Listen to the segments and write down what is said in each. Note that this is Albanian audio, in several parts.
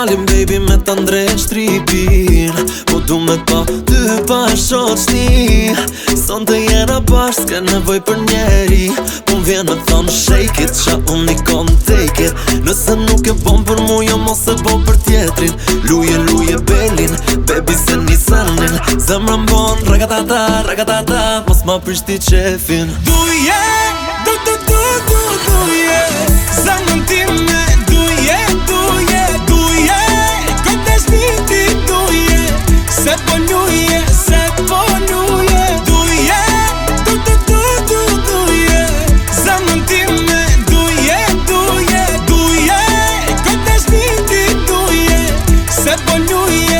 dalim baby me ta ndreq tripin, po du me pa ty pa shoqni. Son të jena bashkë s'ka nevoj për njeri, po m'vjen me thonë shake it, qa unë i kom take it. Nëse nuk e bon për mu jo mos e bo për tjetrin. Luje luje belin, baby se nisanin, zemra m'bon ragatata, ragatata, mos ma prishti qefin. Duje, duje, zemrën time, duje, këtë shniti duje, se po luje, duje, zemrën time, duje, këtë shniti duje, se po luje.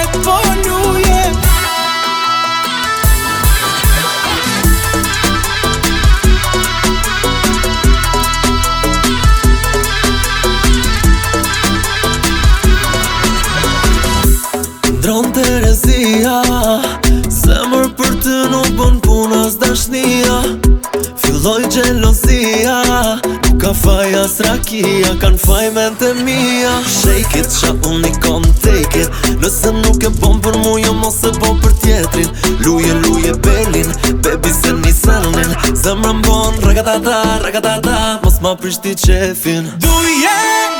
Ndron Terezia, zemër për ty nuk bën puna s'dashnia. Filloj gjelozia, nuk ka faj as rakia, kan faj mente mia. Shake it, qa unë i kom take it, nëse nuk e bon për mu jo mos e bo për tjetrin. Luje luje belin, baby se nisanin, zemra m'bon ragatata, ragatata, mos ma prishti qefin. Duje,